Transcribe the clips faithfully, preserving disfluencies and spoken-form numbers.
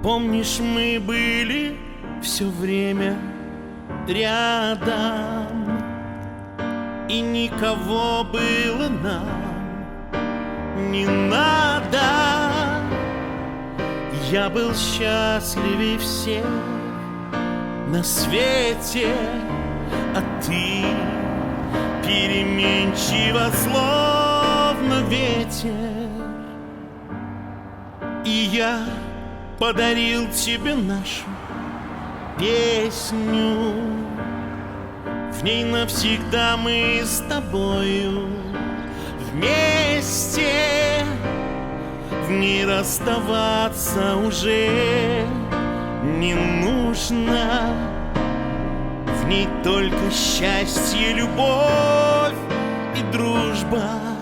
Помнишь, мы были все время рядом, и никого было нам не надо. Я был счастливей всех на свете, а ты переменчива, словно ветер. И я подарил тебе нашу песню. В ней навсегда мы с тобою вместе. В ней расставаться уже не нужно. В ней только счастье, любовь и дружба.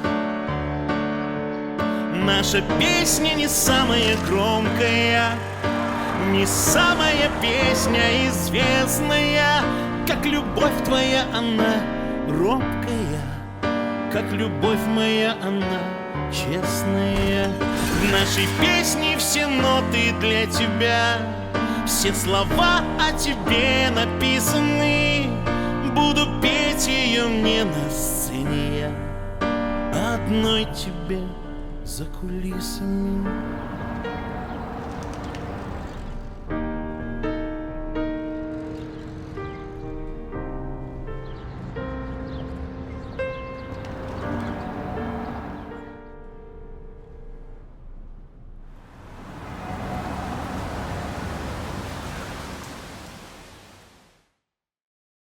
Наша песня не самая громкая, не самая песня известная. Как любовь твоя она робкая, как любовь моя она честная. В нашей песне все ноты для тебя, все слова о тебе написаны. Буду петь ее мне на сцене я, одной тебе за кулисами.